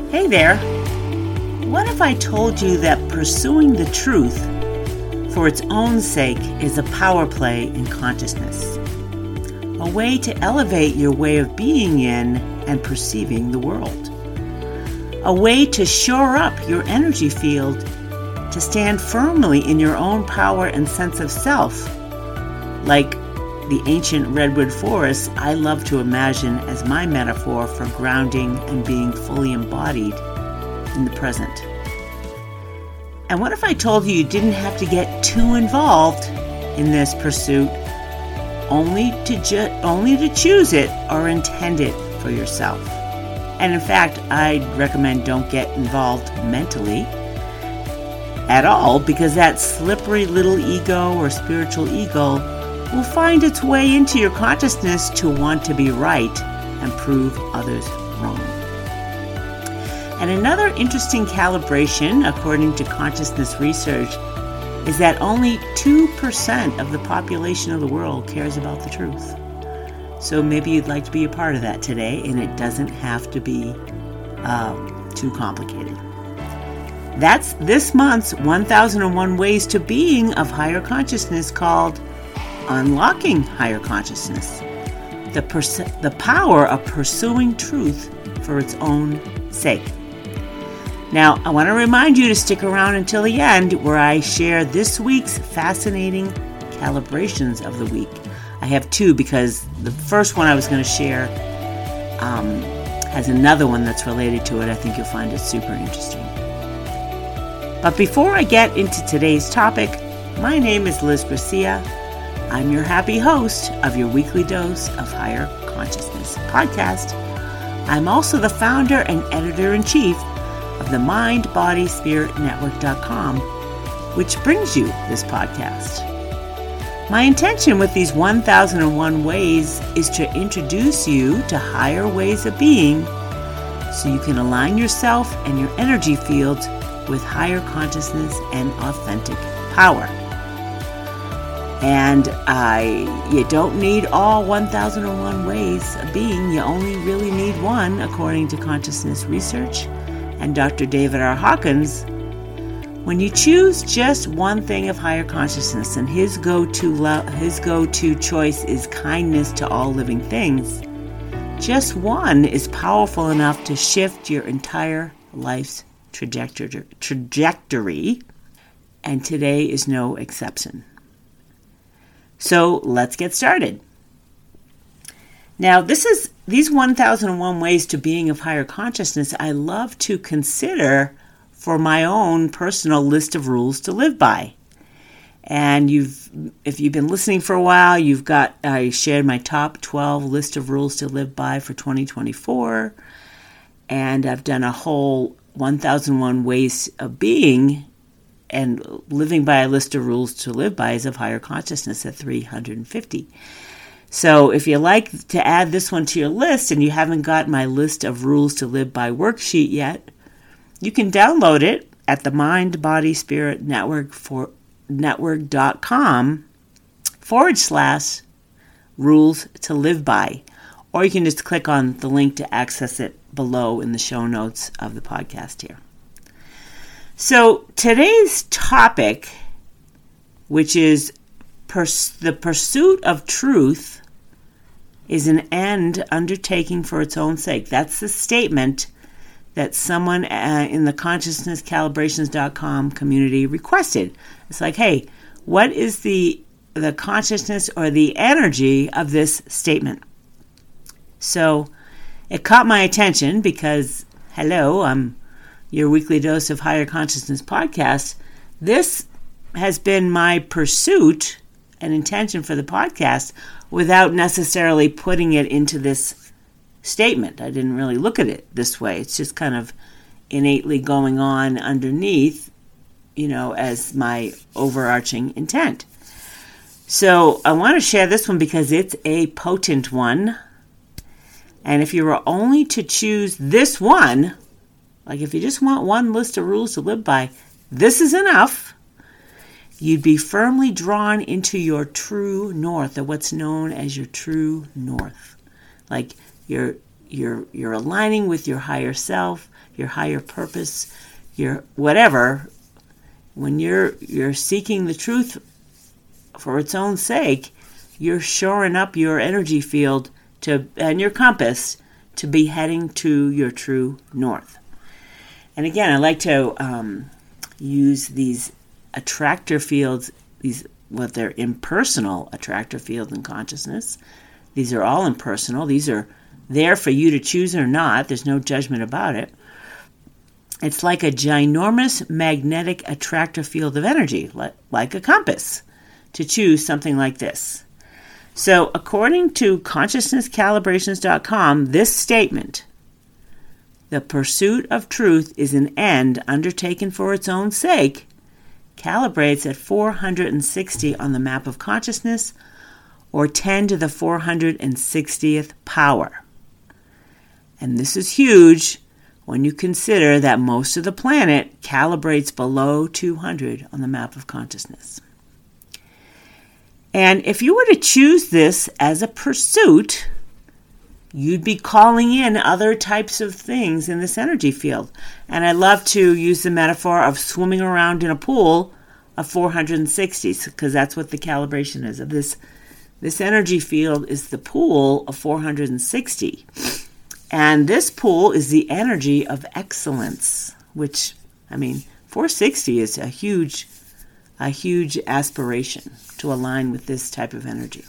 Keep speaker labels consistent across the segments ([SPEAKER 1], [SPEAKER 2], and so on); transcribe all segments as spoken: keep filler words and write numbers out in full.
[SPEAKER 1] Hey there. What if I told you that pursuing the truth for its own sake is a power play in consciousness? A way to elevate your way of being in and perceiving the world. A way to shore up your energy field to stand firmly in your own power and sense of self. Like the ancient redwood forest, I love to imagine as my metaphor for grounding and being fully embodied in the present. And what if I told you you didn't have to get too involved in this pursuit, only to ju- only to choose it or intend it for yourself? And in fact, I'd recommend don't get involved mentally at all, because that slippery little ego or spiritual ego will find its way into your consciousness to want to be right and prove others wrong. And another interesting calibration, according to consciousness research, is that only two percent of the population of the world cares about the truth. So maybe you'd like to be a part of that today, and it doesn't have to be uh, too complicated. That's this month's one thousand one Ways to Being of Higher Consciousness, called Unlocking Higher Consciousness, the, pers- the power of pursuing truth for its own sake. Now, I want to remind you to stick around until the end, where I share this week's fascinating calibrations of the week. I have two, because the first one I was going to share um, has another one that's related to it. I think you'll find it super interesting. But before I get into today's topic, my name is Liz Garcia. I'm your happy host of your weekly dose of Higher Consciousness podcast. I'm also the founder and editor-in-chief of the mind body spirit network dot com, which brings you this podcast. My intention with these one thousand one ways is to introduce you to higher ways of being, so you can align yourself and your energy fields with higher consciousness and authentic power. And I, you don't need all one thousand one ways of being. You only really need one, according to consciousness research and Doctor David R. Hawkins. When you choose just one thing of higher consciousness, and his go-to lo- his go-to choice is kindness to all living things, just one is powerful enough to shift your entire life's trajectory, trajectory, and today is no exception. So let's get started. Now, this is these one thousand one ways to being of higher consciousness I love to consider for my own personal list of rules to live by. And you've, if you've been listening for a while, you've got, I shared my top twelve list of rules to live by for twenty twenty-four. And I've done a whole one thousand one ways of being and living by a list of rules to live by is of higher consciousness at three hundred fifty. So if you like to add this one to your list and you haven't got my list of rules to live by worksheet yet, you can download it at the mind body spirit network for network.com forward slash rules to live by. Or you can just click on the link to access it below in the show notes of the podcast here. So today's topic, which is pers- the pursuit of truth, is an end undertaking for its own sake. That's the statement that someone uh, in the consciousness calibrations dot com community requested. It's like, hey, what is the the consciousness or the energy of this statement? So it caught my attention because, hello, I'm your weekly dose of higher consciousness podcast. This has been my pursuit and intention for the podcast without necessarily putting it into this statement. I didn't really look at it this way. It's just kind of innately going on underneath, you know, as my overarching intent. So I want to share this one because it's a potent one. And if you were only to choose this one, like if you just want one list of rules to live by, this is enough. You'd be firmly drawn into your true north, or what's known as your true north. Like your you're you're aligning with your higher self, your higher purpose, your whatever. When you're you're seeking the truth for its own sake, you're shoring up your energy field to and your compass to be heading to your true north. And again, I like to um, use these attractor fields, these what they're impersonal attractor fields in consciousness. These are all impersonal. These are there for you to choose or not. There's no judgment about it. It's like a ginormous magnetic attractor field of energy, like, like a compass, to choose something like this. So according to consciousness calibrations dot com, this statement, the pursuit of truth is an end undertaken for its own sake, calibrates at four hundred sixty on the map of consciousness, or ten to the four hundred sixtieth power. And this is huge when you consider that most of the planet calibrates below two hundred on the map of consciousness. And if you were to choose this as a pursuit, you'd be calling in other types of things in this energy field. And I love to use the metaphor of swimming around in a pool of four hundred sixty, because that's what the calibration is. Of this, this energy field is the pool of four hundred sixty. And this pool is the energy of excellence, which, I mean, four sixty is a huge, a huge aspiration to align with this type of energy.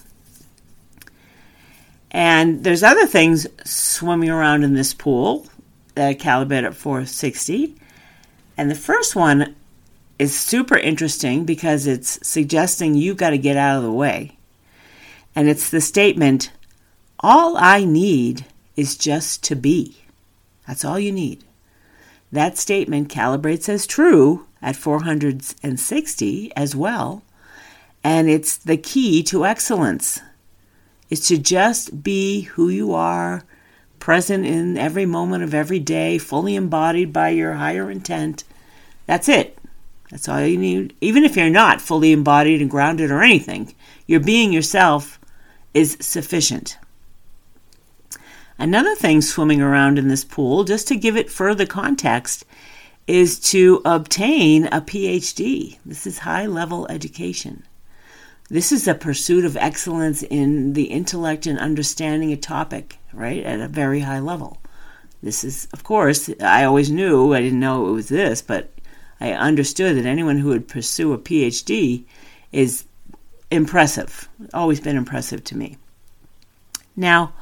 [SPEAKER 1] And there's other things swimming around in this pool that calibrate at four sixty. And the first one is super interesting because it's suggesting you got to get out of the way. And it's the statement, all I need is just to be. That's all you need. That statement calibrates as true at four hundred sixty as well. And it's the key to excellence. It's to just be who you are, present in every moment of every day, fully embodied by your higher intent. That's it. That's all you need. Even if you're not fully embodied and grounded or anything, your being yourself is sufficient. Another thing swimming around in this pool, just to give it further context, is to obtain a P H D. This is high-level education. This is a pursuit of excellence in the intellect and understanding a topic, right, at a very high level. This is, of course, I always knew, I didn't know it was this, but I understood that anyone who would pursue a P H D is impressive, always been impressive to me. Now,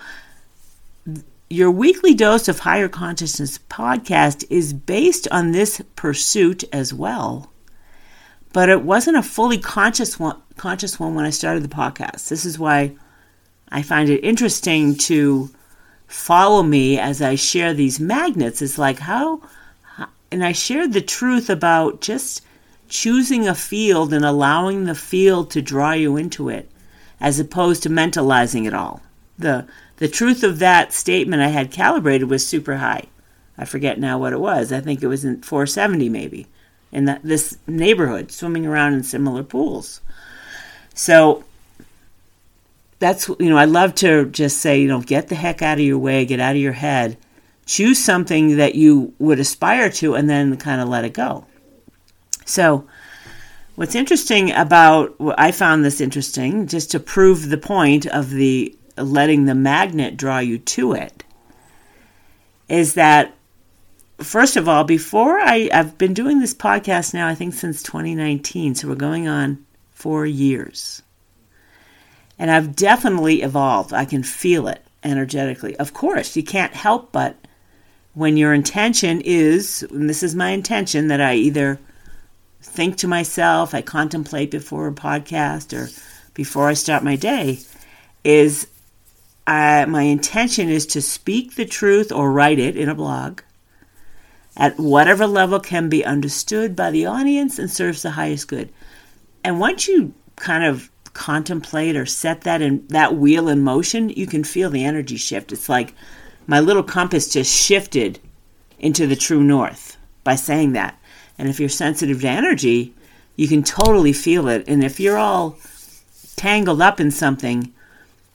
[SPEAKER 1] your weekly dose of Higher Consciousness podcast is based on this pursuit as well, but it wasn't a fully conscious one, conscious one when I started the podcast. This is why I find it interesting to follow me as I share these magnets. It's like how, and I shared the truth about just choosing a field and allowing the field to draw you into it, as opposed to mentalizing it all. The The truth of that statement I had calibrated was super high. I forget now what it was. I think it was in four seventy maybe, in that, this neighborhood, swimming around in similar pools. So that's, you know, I love to just say, you know, get the heck out of your way, get out of your head, choose something that you would aspire to, and then kind of let it go. So what's interesting about, well, I found this interesting, just to prove the point of the letting the magnet draw you to it, is that, first of all, before I, I've been doing this podcast now, I think since twenty nineteen, so we're going on four years. And I've definitely evolved. I can feel it energetically. Of course, you can't help but, when your intention is, and this is my intention, that I either think to myself, I contemplate before a podcast or before I start my day, is Uh, my intention is to speak the truth or write it in a blog at whatever level can be understood by the audience and serves the highest good. And once you kind of contemplate or set that in that wheel in motion, you can feel the energy shift. It's like my little compass just shifted into the true north by saying that. And if you're sensitive to energy, you can totally feel it. And if you're all tangled up in something,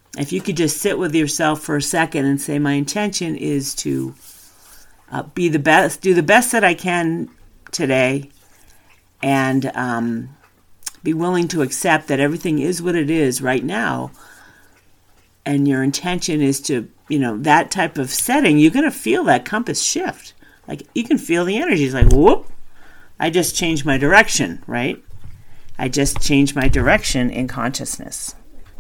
[SPEAKER 1] If you could just sit with yourself for a second and say, my intention is to uh, be the best, do the best that I can today, and um, be willing to accept that everything is what it is right now, and your intention is to, you know, that type of setting, you're going to feel that compass shift. Like, you can feel the energy. It's like, whoop, I just changed my direction, right? I just changed my direction in consciousness.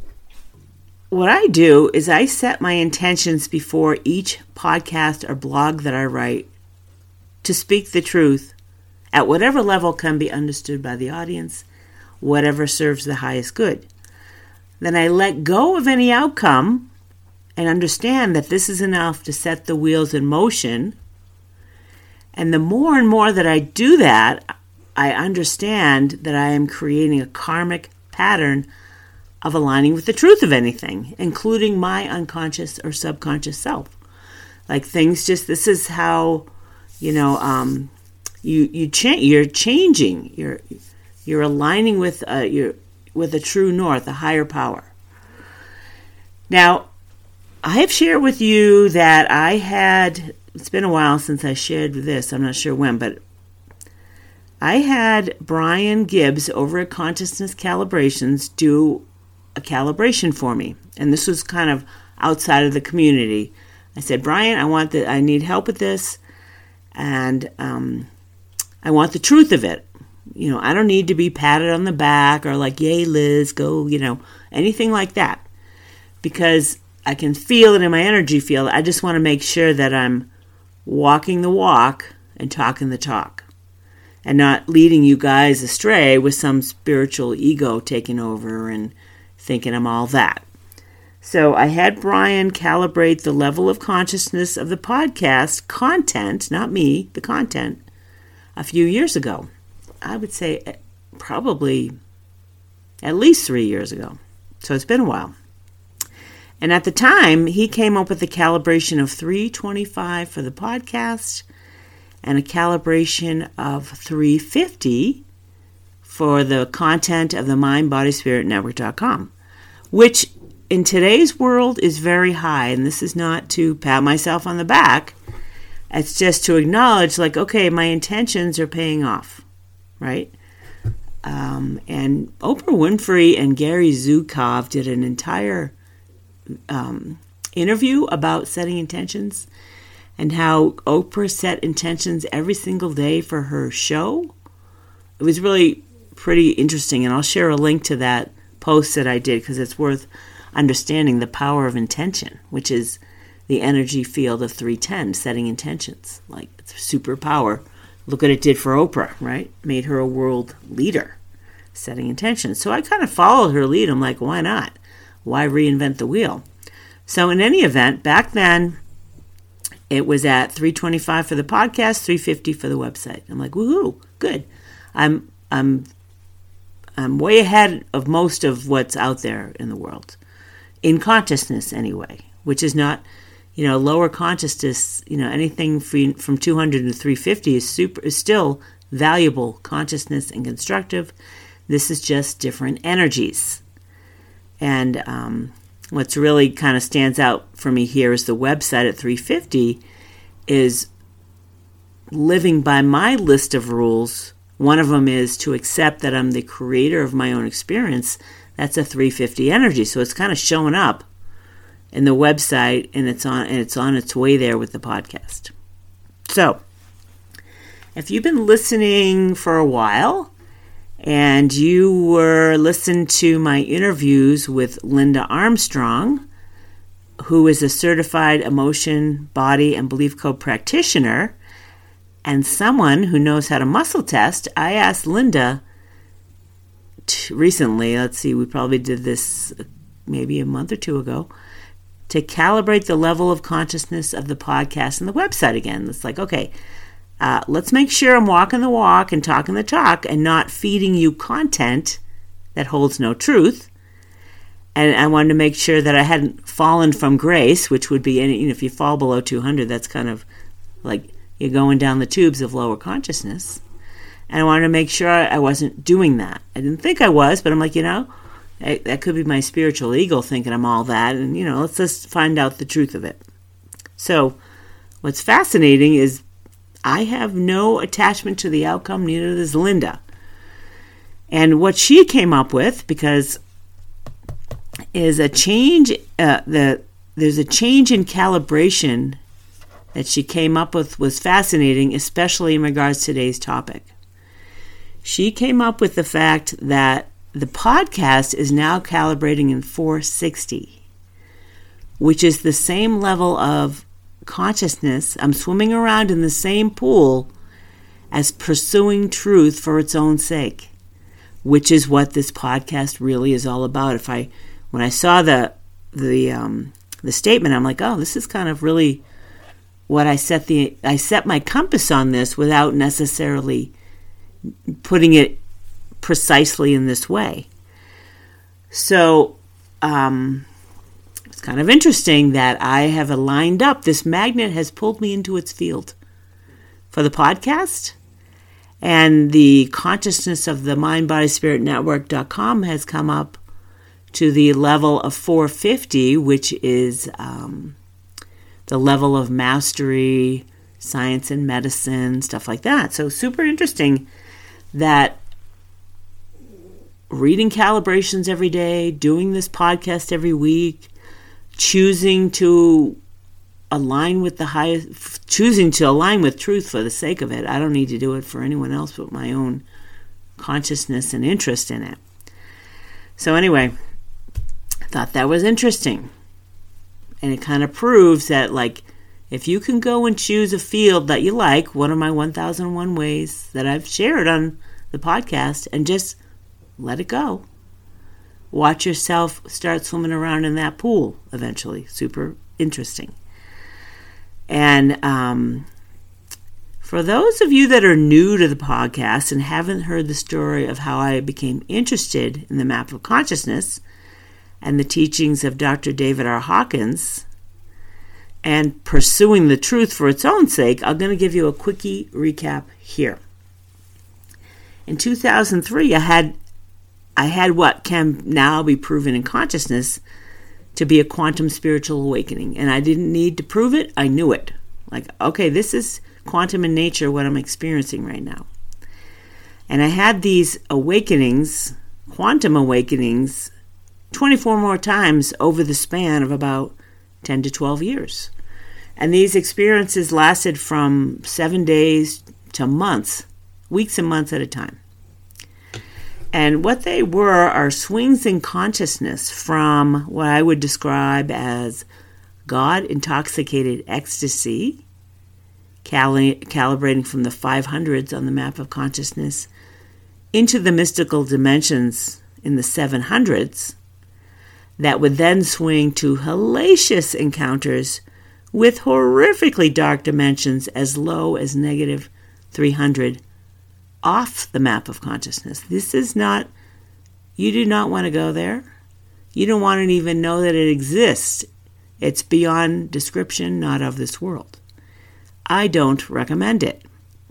[SPEAKER 1] What I do is I set my intentions before each podcast or blog that I write to speak the truth at whatever level can be understood by the audience, whatever serves the highest good. Then I let go of any outcome and understand that this is enough to set the wheels in motion. And the more and more that I do that, I understand that I am creating a karmic pattern of aligning with the truth of anything, including my unconscious or subconscious self. Like, things just, this is how, you know, um, you you cha- you're changing, you're you're aligning with uh, your with a true north, a higher power. Now, I have shared with you that I had, it's been a while since I shared this, I'm not sure when, but I had Brian Gibbs over at Consciousness Calibrations do a calibration for me. And this was kind of outside of the community. I said, Brian, I want that, I need help with this, and um, I want the truth of it. You know, I don't need to be patted on the back or like, yay, Liz, go, you know, anything like that. Because I can feel it in my energy field. I just want to make sure that I'm walking the walk and talking the talk, and not leading you guys astray with some spiritual ego taking over and thinking I'm all that. So I had Brian calibrate the level of consciousness of the podcast content, not me, the content, a few years ago. I would say probably at least three years ago. So it's been a while. And at the time, he came up with a calibration of three twenty-five for the podcast and a calibration of three fifty for the content of the mind body spirit network dot com, which in today's world is very high. And this is not to pat myself on the back. It's just to acknowledge, like, okay, my intentions are paying off, right? Um, and Oprah Winfrey and Gary Zukov did an entire um, interview about setting intentions and how Oprah set intentions every single day for her show. It was really pretty interesting, and I'll share a link to that post that I did because it's worth understanding the power of intention, which is the energy field of three ten, setting intentions. Like, it's a superpower. Look what it did for Oprah, right? Made her a world leader, setting intentions. So I kind of followed her lead. I'm like, why not? Why reinvent the wheel? So in any event, back then, it was at three twenty-five for the podcast, three fifty for the website. I'm like, woohoo, good. I'm I'm I'm way ahead of most of what's out there in the world, in consciousness anyway, which is not, you know, lower consciousness. You know, anything from two hundred to three fifty is super is still valuable consciousness and constructive. This is just different energies. And um, what's really kind of stands out for me here is the website at three fifty is living by my list of rules. One of them is to accept that I'm the creator of my own experience. That's a three fifty energy. So it's kind of showing up in the website, and it's on and it's on its way there with the podcast. So if you've been listening for a while, and you were listening to my interviews with Linda Armstrong, who is a certified emotion, body, and belief code practitioner, and someone who knows how to muscle test, I asked Linda t- recently, let's see, we probably did this maybe a month or two ago, to calibrate the level of consciousness of the podcast and the website again. It's like, okay, Uh, let's make sure I'm walking the walk and talking the talk and not feeding you content that holds no truth. And I wanted to make sure that I hadn't fallen from grace, which would be, any, you know, if you fall below two hundred, that's kind of like you're going down the tubes of lower consciousness. And I wanted to make sure I wasn't doing that. I didn't think I was, but I'm like, you know, That could be my spiritual ego thinking I'm all that, and, you know, let's just find out the truth of it. So, what's fascinating is I have no attachment to the outcome, neither does Linda. And what she came up with, because is a change, uh, the there's a change in calibration that she came up with was fascinating, especially in regards to today's topic. She came up with the fact that the podcast is now calibrating in four sixty, which is the same level of consciousness. I'm swimming around in the same pool as pursuing truth for its own sake, which is what this podcast really is all about. If I, when I saw the the um, the statement, I'm like, oh, this is kind of really what I set the I set my compass on this without necessarily putting it precisely in this way. So um, it's kind of interesting that I have aligned up. This magnet has pulled me into its field for the podcast, and the consciousness of the mind body spirit network dot com has come up to the level of four fifty, which is um, the level of mastery, science and medicine, stuff like that. So super interesting that reading calibrations every day, doing this podcast every week, choosing to align with the highest, choosing to align with truth for the sake of it. I don't need to do it for anyone else but my own consciousness and interest in it. So anyway, I thought that was interesting. And it kind of proves that, like, if you can go and choose a field that you like, one of my one thousand one ways that I've shared on the podcast, and just let it go. Watch yourself start swimming around in that pool eventually. Super interesting. And um, for those of you that are new to the podcast and haven't heard the story of how I became interested in the map of consciousness and the teachings of Doctor David R. Hawkins and pursuing the truth for its own sake, I'm going to give you a quickie recap here. In two thousand three, I had I had what can now be proven in consciousness to be a quantum spiritual awakening. And I didn't need to prove it. I knew it. Like, okay, this is quantum in nature, what I'm experiencing right now. And I had these awakenings, quantum awakenings, twenty-four more times over the span of about ten to twelve years. And these experiences lasted from seven days to months, weeks and months at a time. And what they were are swings in consciousness from what I would describe as God-intoxicated ecstasy, cali- calibrating from the five hundreds on the map of consciousness, into the mystical dimensions in the seven hundreds, that would then swing to hellacious encounters with horrifically dark dimensions as low as negative three hundred off the map of consciousness. This is not, you do not want to go there. You don't want to even know that it exists. It's beyond description, not of this world. I don't recommend it.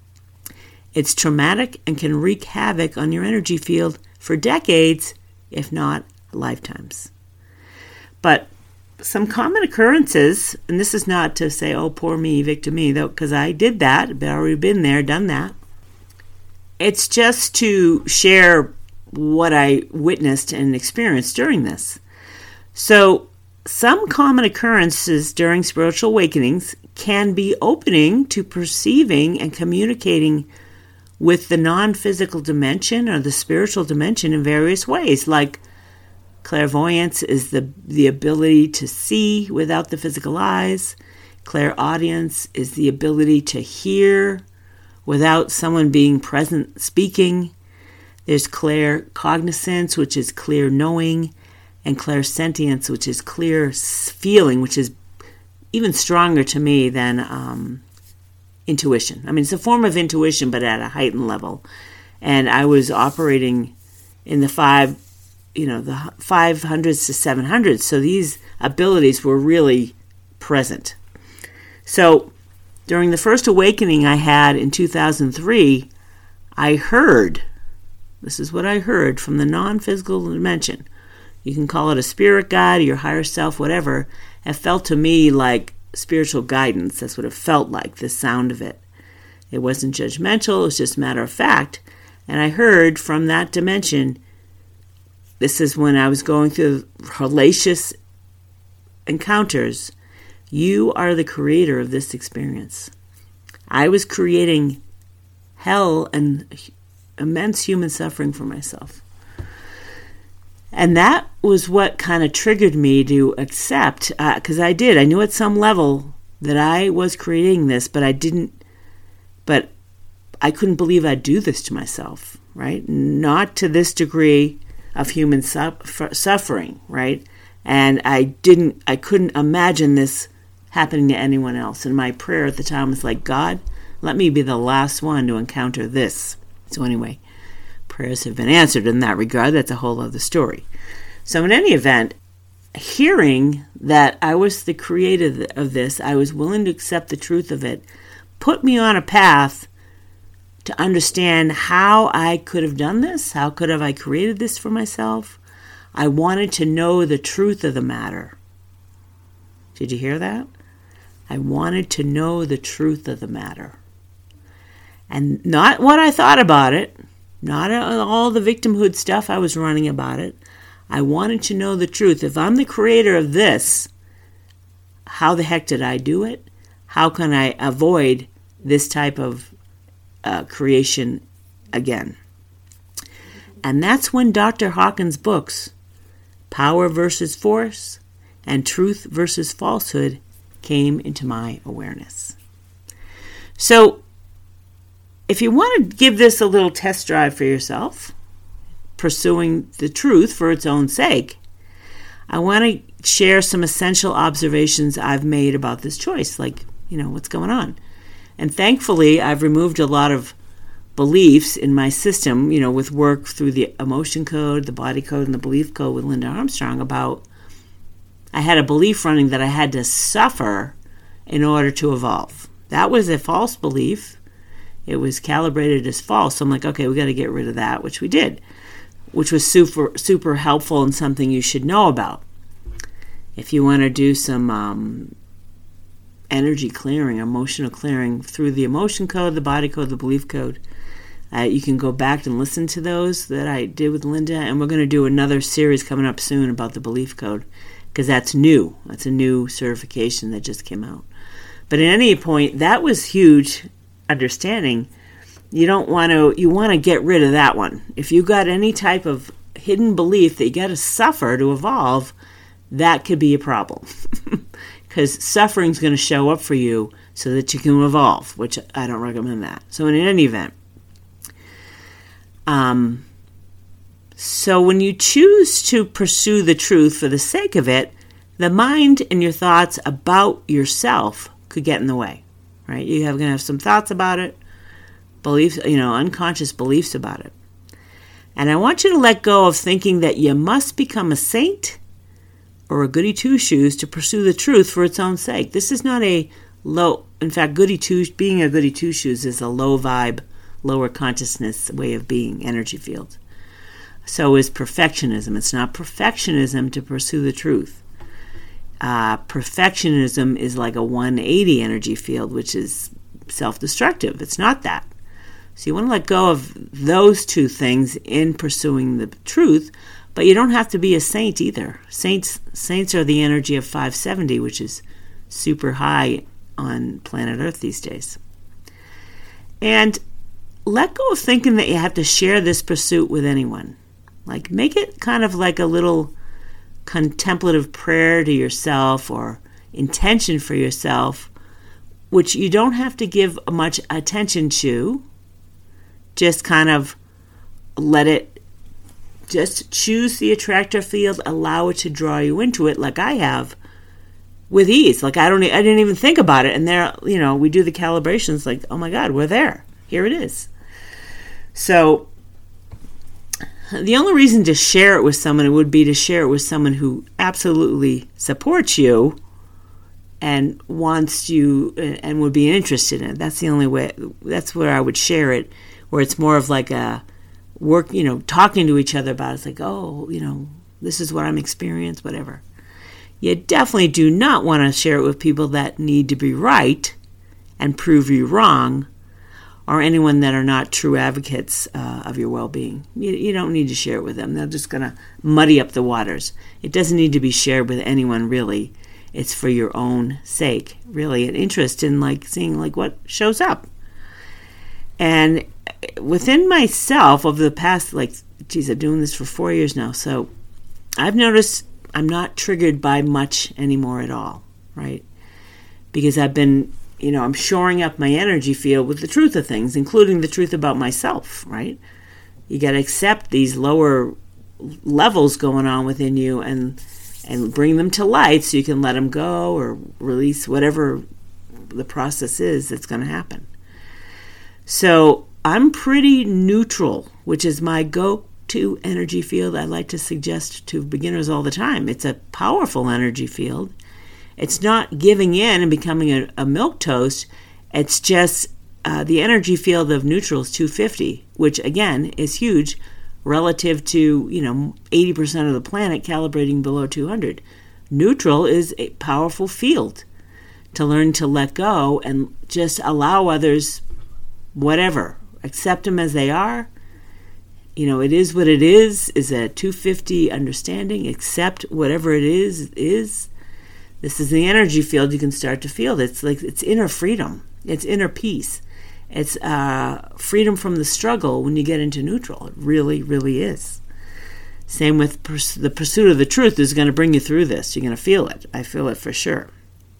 [SPEAKER 1] It's traumatic and can wreak havoc on your energy field for decades, if not lifetimes. But some common occurrences, and this is not to say, oh, poor me, victim me, though, because I did that. I've already been there, done that. It's just to share what I witnessed and experienced during this. So some common occurrences during spiritual awakenings can be opening to perceiving and communicating with the non-physical dimension or the spiritual dimension in various ways. Like clairvoyance is the, the ability to see without the physical eyes. Clairaudience is the ability to hear without someone being present speaking. There's claircognizance, which is clear knowing, and clairsentience, which is clear feeling, which is even stronger to me than um, intuition. I mean, it's a form of intuition, but at a heightened level. And I was operating in the five, you know, the five hundreds to seven hundreds. So these abilities were really present. So during the first awakening I had in two thousand three, I heard, this is what I heard from the non-physical dimension, You can call it a spirit guide, your higher self, whatever. It felt to me like spiritual guidance. That's what it felt like, the sound of it. It wasn't judgmental, it was just matter of fact. And I heard from that dimension, this is when I was going through hellacious encounters, you are the creator of this experience. I was creating hell and immense human suffering for myself. And that was what kind of triggered me to accept, because uh, I did. I knew at some level that I was creating this, but I didn't, but I couldn't believe I'd do this to myself, right? Not to this degree of human su- suffering, right? And I didn't, I couldn't imagine this happening to anyone else. And my prayer at the time was like, God, let me be the last one to encounter this. So anyway, prayers have been answered in that regard. That's a whole other story. So in any event, hearing that I was the creator of this, I was willing to accept the truth of it, put me on a path to understand how I could have done this. How could have I created this for myself? I wanted to know the truth of the matter. Did you hear that? I wanted to know the truth of the matter. And not what I thought about it, not all the victimhood stuff I was running about it. I wanted to know the truth. If I'm the creator of this, how the heck did I do it? How can I avoid this type of uh, creation again? And that's when Doctor Hawkins' books, Power versus Force and Truth versus Falsehood, came into my awareness. So, if you want to give this a little test drive for yourself, pursuing the truth for its own sake, I want to share some essential observations I've made about this choice, like, you know, what's going on. And thankfully, I've removed a lot of beliefs in my system, you know, with work through the emotion code, the body code, and the belief code with Linda Armstrong about, I had a belief running that I had to suffer in order to evolve. That was a false belief. It was calibrated as false. So I'm like, okay, we got to get rid of that, which we did, which was super, super helpful and something you should know about. If you want to do some um, energy clearing, emotional clearing through the emotion code, the body code, the belief code, uh, you can go back and listen to those that I did with Linda. And we're going to do another series coming up soon about the belief code, because that's new. That's a new certification that just came out. But at any point, that was huge understanding. You don't want to, you want to get rid of that one. If you got any type of hidden belief that you got to suffer to evolve, that could be a problem. Because suffering is going to show up for you so that you can evolve, which I don't recommend that. So in any event, um, so when you choose to pursue the truth for the sake of it, the mind and your thoughts about yourself could get in the way, right? You have going to have some thoughts about it, beliefs, you know, unconscious beliefs about it. And I want you to let go of thinking that you must become a saint or a goody two-shoes to pursue the truth for its own sake. This is not a low, in fact, goody two, being a goody two-shoes is a low vibe, lower consciousness way of being, energy field. So is perfectionism. It's not perfectionism to pursue the truth. Uh, perfectionism is like a one eighty energy field, which is self-destructive. It's not that. So you want to let go of those two things in pursuing the truth, but you don't have to be a saint either. Saints saints are the energy of five seventy, which is super high on planet Earth these days. And let go of thinking that you have to share this pursuit with anyone. Like, make it kind of like a little contemplative prayer to yourself or intention for yourself, which you don't have to give much attention to. Just kind of let it, just choose the attractor field, allow it to draw you into it like I have with ease. Like I don't, I didn't even think about it. And there, you know, we do the calibrations like, oh my God, we're there. Here it is. So the only reason to share it with someone would be to share it with someone who absolutely supports you and wants you and would be interested in it. That's the only way. That's where I would share it, where it's more of like a work, you know, talking to each other about it. It's like, oh, you know, this is what I'm experiencing, whatever. You definitely do not want to share it with people that need to be right and prove you wrong, or anyone that are not true advocates uh, of your well-being. You, you don't need to share it with them. They're just going to muddy up the waters. It doesn't need to be shared with anyone, really. It's for your own sake, really, an interest in like seeing like what shows up. And within myself, over the past, like, geez, I'm doing this for four years now, so I've noticed I'm not triggered by much anymore at all, right? Because I've been, you know, I'm shoring up my energy field with the truth of things, including the truth about myself, right? You got to accept these lower levels going on within you and and bring them to light so you can let them go or release whatever the process is that's going to happen. So I'm pretty neutral, which is my go-to energy field I like to suggest to beginners all the time. It's a powerful energy field. It's not giving in and becoming a, a milquetoast. It's just uh, the energy field of neutral is two fifty, which again is huge relative to, you know, eighty percent of the planet calibrating below two hundred. Neutral is a powerful field to learn to let go and just allow others, whatever, accept them as they are. You know, it is what it is, is a two fifty understanding. Accept whatever it is, is. This is the energy field you can start to feel. It's like it's inner freedom. It's inner peace. It's uh, freedom from the struggle when you get into neutral. It really, really is. Same with pers- the pursuit of the truth is going to bring you through this. You're going to feel it. I feel it for sure.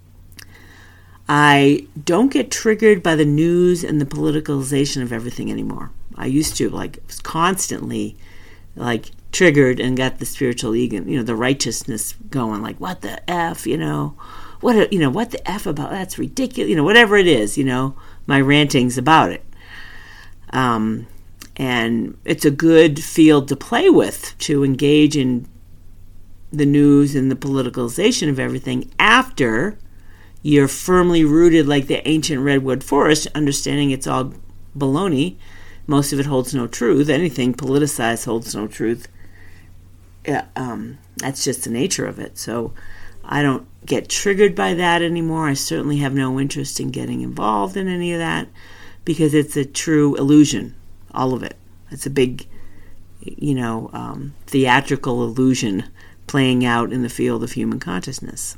[SPEAKER 1] I don't get triggered by the news and the politicalization of everything anymore. I used to, like, constantly, like, triggered and got the spiritual ego, you know, the righteousness going, like, what the F, you know, what, you know, what the F about, that's ridiculous, you know, whatever it is, you know, my rantings about it. Um, and it's a good field to play with, to engage in the news and the politicalization of everything after you're firmly rooted like the ancient redwood forest, understanding it's all baloney. Most of it holds no truth. Anything politicized holds no truth. Yeah, um, that's just the nature of it. So I don't get triggered by that anymore. I certainly have no interest in getting involved in any of that because it's a true illusion, all of it. It's a big, you know, um, theatrical illusion playing out in the field of human consciousness.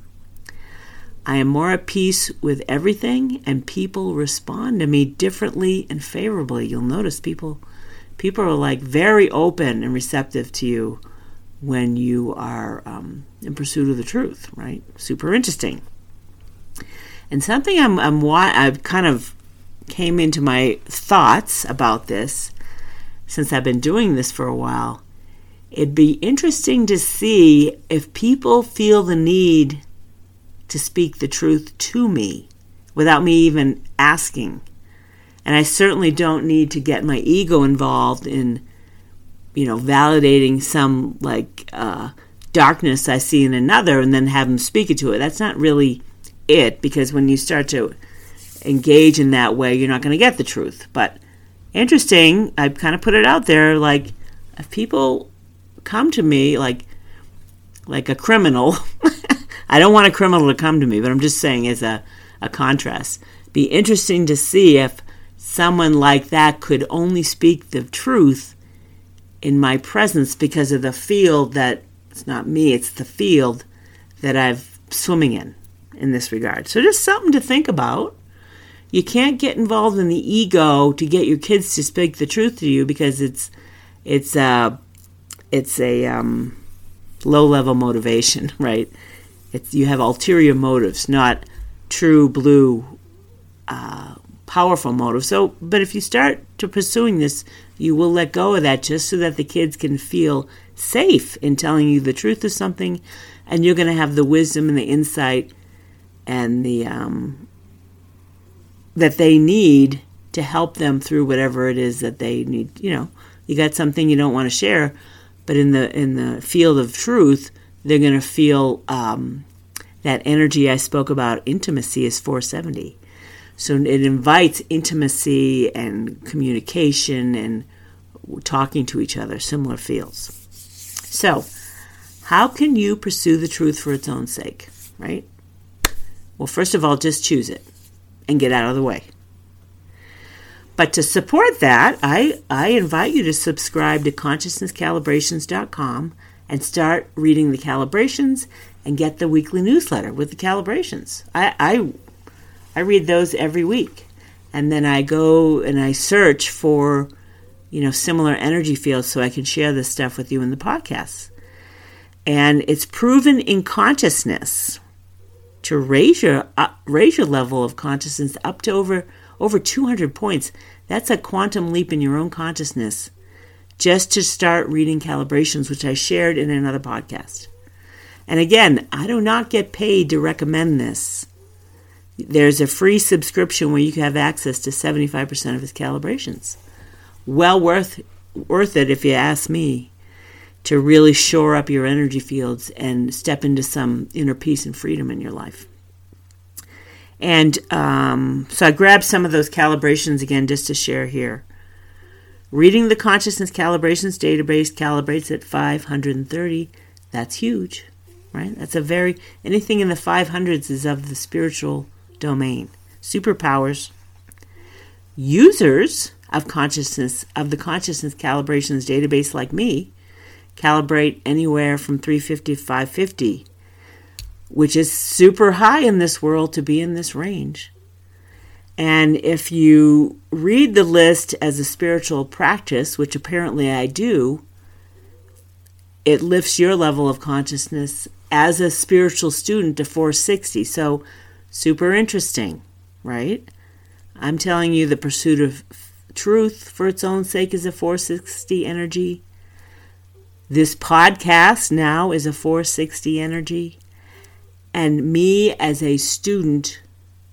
[SPEAKER 1] I am more at peace with everything, and people respond to me differently and favorably. You'll notice people people are like very open and receptive to you when you are um, in pursuit of the truth, right? Super interesting. And something I'm, I'm I've kind of came into my thoughts about this since I've been doing this for a while. It'd be interesting to see if people feel the need to speak the truth to me without me even asking. And I certainly don't need to get my ego involved in, you know, validating some like uh, darkness I see in another and then have them speak it to it. That's not really it, because when you start to engage in that way, you're not going to get the truth. But interesting, I kind of put it out there, like if people come to me like like a criminal, I don't want a criminal to come to me, but I'm just saying as a, a contrast. Be interesting to see if someone like that could only speak the truth in my presence because of the field that, it's not me, it's the field that I'm swimming in, in this regard. So just something to think about. You can't get involved in the ego to get your kids to speak the truth to you because it's it's a, it's a um, low-level motivation, right? It's, you have ulterior motives, not true blue, uh, powerful motives. So, but if you start to pursuing this, you will let go of that just so that the kids can feel safe in telling you the truth of something, and you're going to have the wisdom and the insight and the um, that they need to help them through whatever it is that they need. You know, you got something you don't want to share, but in the in the field of truth, they're going to feel um, that energy I spoke about. Intimacy is four seventy. So it invites intimacy and communication and talking to each other, similar fields. So How can you pursue the truth for its own sake, right? Well, first of all, just choose it and get out of the way. But to support that, I, I invite you to subscribe to consciousness calibrations dot com and start reading the calibrations and get the weekly newsletter with the calibrations. I, I, I read those every week. And then I go and I search for, you know, similar energy fields so I can share this stuff with you in the podcasts. And it's proven in consciousness to raise your uh, raise your level of consciousness up to over over two hundred points. That's a quantum leap in your own consciousness just to start reading calibrations, which I shared in another podcast. And again, I do not get paid to recommend this. There's a free subscription where you can have access to seventy-five percent of his calibrations. Well worth worth it, if you ask me, to really shore up your energy fields and step into some inner peace and freedom in your life. And um, so I grabbed some of those calibrations again just to share here. Reading the Consciousness Calibrations database calibrates at five hundred thirty. That's huge, right? That's a very, anything in the five hundreds is of the spiritual domain. Superpowers. Users of consciousness, of the Consciousness Calibrations database like me, calibrate anywhere from three fifty to five fifty, which is super high in this world to be in this range. And if you read the list as a spiritual practice, which apparently I do, it lifts your level of consciousness as a spiritual student to four sixty. So super interesting, right? I'm telling you the pursuit of truth for its own sake is a four sixty energy. This podcast now is a four sixty energy. And me as a student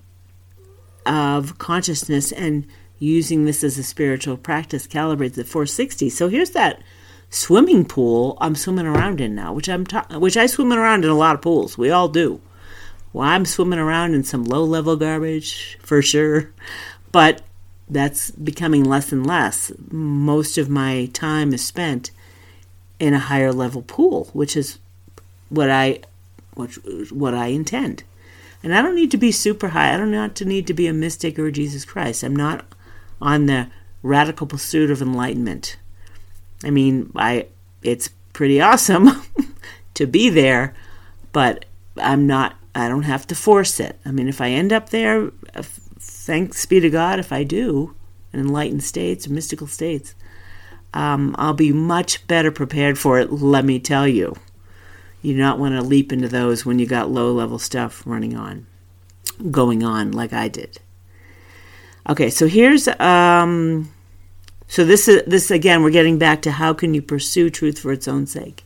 [SPEAKER 1] of consciousness and using this as a spiritual practice calibrates at four sixty. So here's that swimming pool I'm swimming around in now, which I'm ta- which I swim around in a lot of pools. We all do. Well, I'm swimming around in some low-level garbage for sure, but that's becoming less and less. Most of my time is spent in a higher level pool, which is what I what, what I intend. And I don't need to be super high. I don't have to need to be a mystic or Jesus Christ. I'm not on the radical pursuit of enlightenment. I mean, I it's pretty awesome to be there, but I'm not, I don't have to force it. I mean, if I end up there, thanks be to God if I do, in enlightened states, mystical states, um, I'll be much better prepared for it, let me tell you. You do not want to leap into those when you got low-level stuff running on, going on like I did. Okay, so here's, um, so this is, this again, we're getting back to how can you pursue truth for its own sake.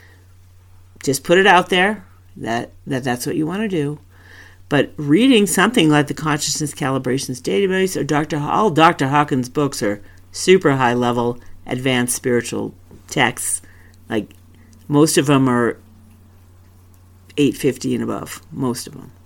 [SPEAKER 1] Just put it out there that, that that's what you want to do. But reading something like the Consciousness Calibrations database or Doctor all Doctor Hawkins' books are super high-level, advanced spiritual texts. Like most of them are eight fifty and above, most of them.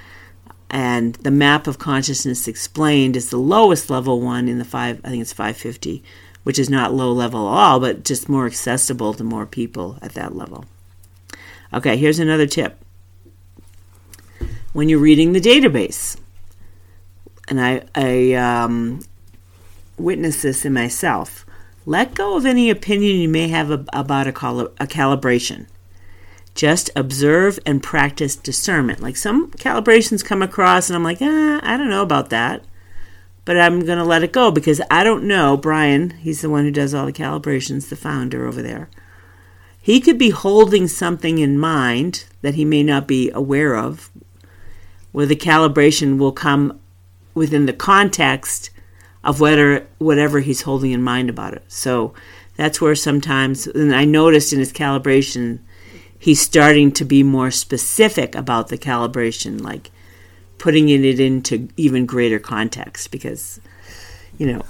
[SPEAKER 1] And the Map of Consciousness Explained is the lowest level one in the five, I think it's five fifty, which is not low level at all, but just more accessible to more people at that level. Okay, here's another tip. When you're reading the database, and I, I um, witnessed this in myself, let go of any opinion you may have about a, cal- a calibration. Just observe and practice discernment. Like some calibrations come across and I'm like, ah, I don't know about that. But I'm going to let it go because I don't know. Brian, he's the one who does all the calibrations, the founder over there. He could be holding something in mind that he may not be aware of, where the calibration will come within the context of whether, whatever he's holding in mind about it. So that's where sometimes, and I noticed in his calibration, he's starting to be more specific about the calibration, like putting it into even greater context because, you know,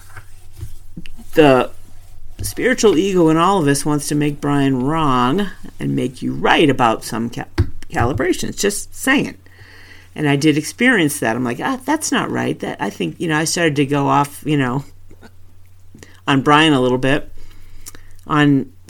[SPEAKER 1] the spiritual ego in all of us wants to make Brian wrong and make you right about some cal- calibrations, just saying. And I did experience that. I'm like, ah, that's not right. That I think, you know, I started to go off, you know, on Brian a little bit on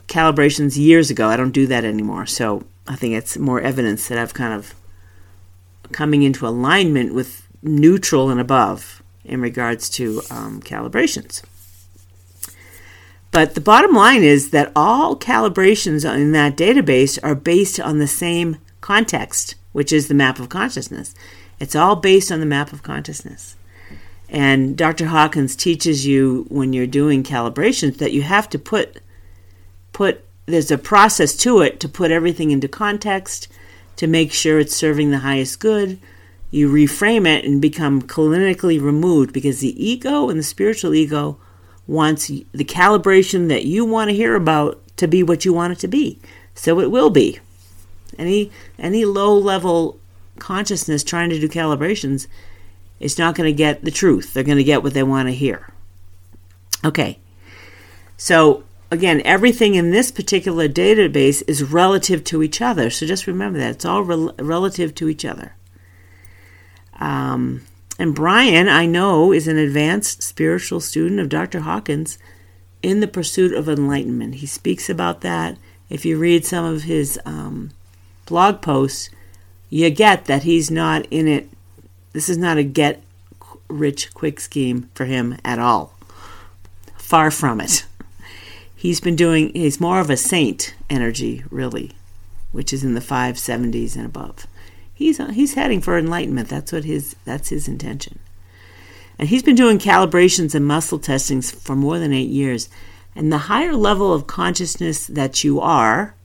[SPEAKER 1] calibrations years ago. I don't do that anymore. So I think it's more evidence that I've kind of coming into alignment with neutral and above in regards to um, calibrations. But the bottom line is that all calibrations in that database are based on the same context, which is the map of consciousness. It's all based on the map of consciousness. And Doctor Hawkins teaches you when you're doing calibrations that you have to put, put there's a process to it to put everything into context, to make sure it's serving the highest good. You reframe it and become clinically removed, because the ego and the spiritual ego wants the calibration that you want to hear about to be what you want it to be. So it will be. Any any low-level consciousness trying to do calibrations is not going to get the truth. They're going to get what they want to hear. Okay. So, again, everything in this particular database is relative to each other. So just remember that. It's all rel- relative to each other. Um, and Brian, I know, is an advanced spiritual student of Doctor Hawkins in the pursuit of enlightenment. He speaks about that. If you read some of his um, blog posts, you get that he's not in it. This is not a get-rich-quick scheme for him at all. Far from it. He's been doing, he's more of a saint energy, really, which is in the five seventies and above. He's he's heading for enlightenment. That's what his that's his intention. And he's been doing calibrations and muscle testings for more than eight years. And the higher level of consciousness that you are,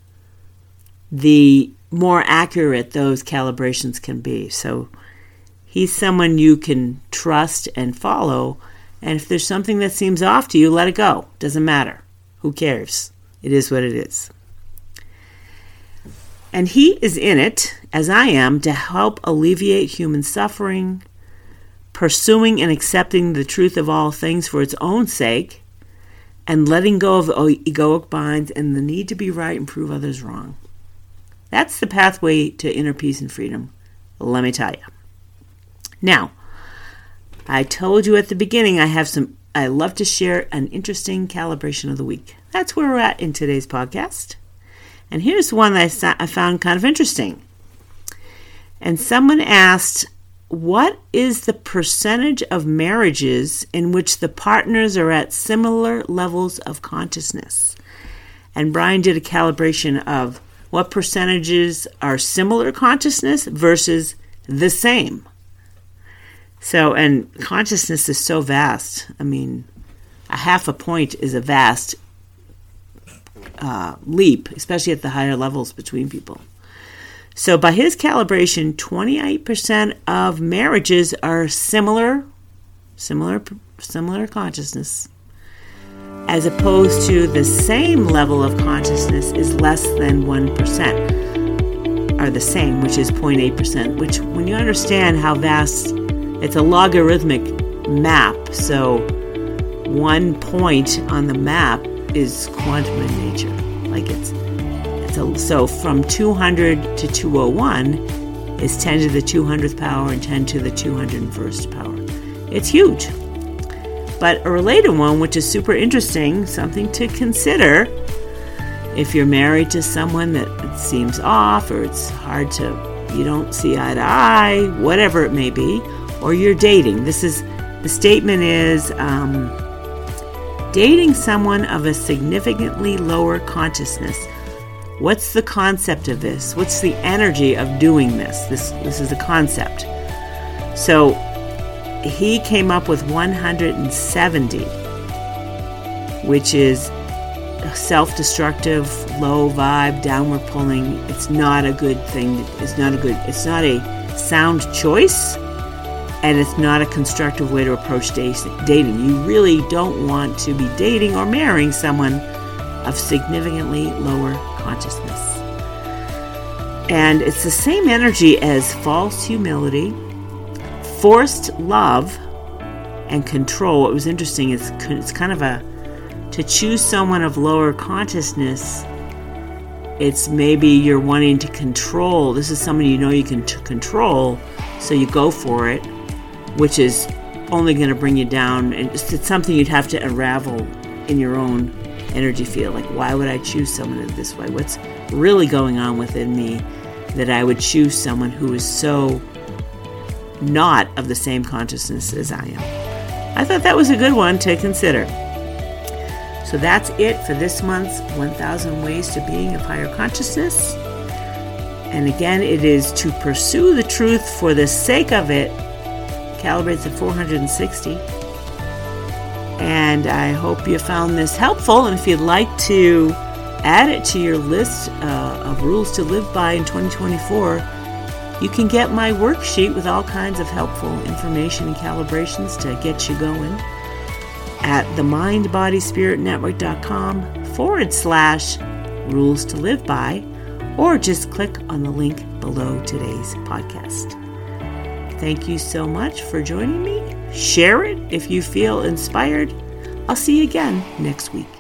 [SPEAKER 1] the more accurate those calibrations can be. So he's someone you can trust and follow. And if there's something that seems off to you, let it go. Doesn't matter. Who cares? It is what it is. And he is in it, as I am, to help alleviate human suffering, pursuing and accepting the truth of all things for its own sake, and letting go of egoic binds and the need to be right and prove others wrong. That's the pathway to inner peace and freedom, let me tell you. Now, I told you at the beginning I have some, I love to share an interesting calibration of the week. That's where we're at in today's podcast. And here's one that I found kind of interesting. And someone asked, what is the percentage of marriages in which the partners are at similar levels of consciousness? And Brian did a calibration of what percentages are similar consciousness versus the same. So, and consciousness is so vast. I mean, a half a point is a vast uh, leap, especially at the higher levels between people. So by his calibration, twenty-eight percent of marriages are similar, similar, similar consciousness, as opposed to the same level of consciousness is less than one percent, are the same, which is zero point eight percent, which when you understand how vast, it's a logarithmic map, so one point on the map is quantum in nature. Like it's, it's a, so from two hundred to two oh one is ten to the two hundredth power and ten to the two hundred first power. It's huge. But a related one, which is super interesting, something to consider if you're married to someone that it seems off, or it's hard to, you don't see eye to eye, whatever it may be, or you're dating. This is, the statement is, um, dating someone of a significantly lower consciousness. What's the concept of this? What's the energy of doing this? This, this is the concept. So he came up with one hundred seventy, which is self-destructive, low vibe, downward pulling. It's not a good thing. It's not a good, it's not a sound choice, and it's not a constructive way to approach dating. You really don't want to be dating or marrying someone of significantly lower consciousness. And it's the same energy as false humility, forced love, and control. What was interesting is it's kind of a, to choose someone of lower consciousness, it's maybe you're wanting to control. This is someone you know you can t- control, so you go for it, which is only going to bring you down. And it's, it's something you'd have to unravel in your own energy field. Like, why would I choose someone this way? What's really going on within me that I would choose someone who is so not of the same consciousness as I am? I thought that was a good one to consider. So that's it for this month's one thousand Ways to Being of Higher Consciousness. And again, it is to pursue the truth for the sake of it, calibrates at four hundred sixty. And I hope you found this helpful. And if you'd like to add it to your list uh, of rules to live by in twenty twenty-four, you can get my worksheet with all kinds of helpful information and calibrations to get you going at the mind body spirit network dot com forward slash rules to live by, or just click on the link below today's podcast. Thank you so much for joining me. Share it if you feel inspired. I'll see you again next week.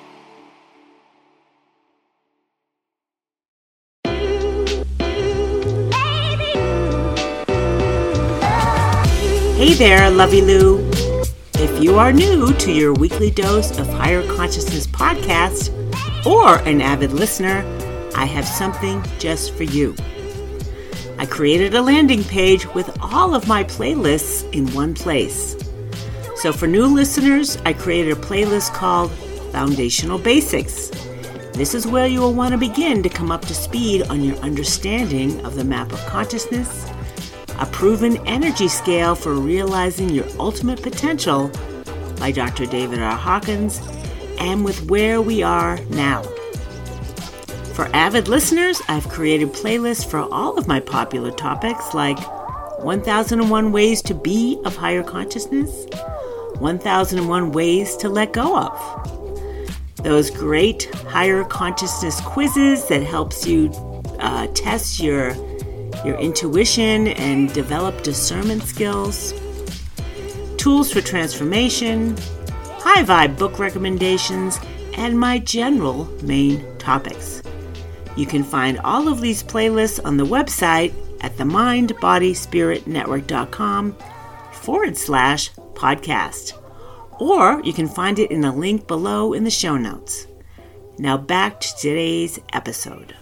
[SPEAKER 1] Hey there, Lovey Lou. If you are new to your weekly dose of Higher Consciousness podcast or an avid listener, I have something just for you. I created a landing page with all of my playlists in one place. So for new listeners, I created a playlist called Foundational Basics. This is where you will want to begin to come up to speed on your understanding of the map of consciousness, a proven energy scale for realizing your ultimate potential by Doctor David R. Hawkins, and with where we are now. For avid listeners, I've created playlists for all of my popular topics like one thousand one Ways to Be of Higher Consciousness, one thousand one Ways to Let Go of. Those great higher consciousness quizzes that helps you uh, test your your intuition and develop discernment skills, tools for transformation, high vibe book recommendations, and my general main topics. You can find all of these playlists on the website at the mind body spirit network dot com forward slash podcast. Or you can find it in a link below in the show notes. Now back to today's episode.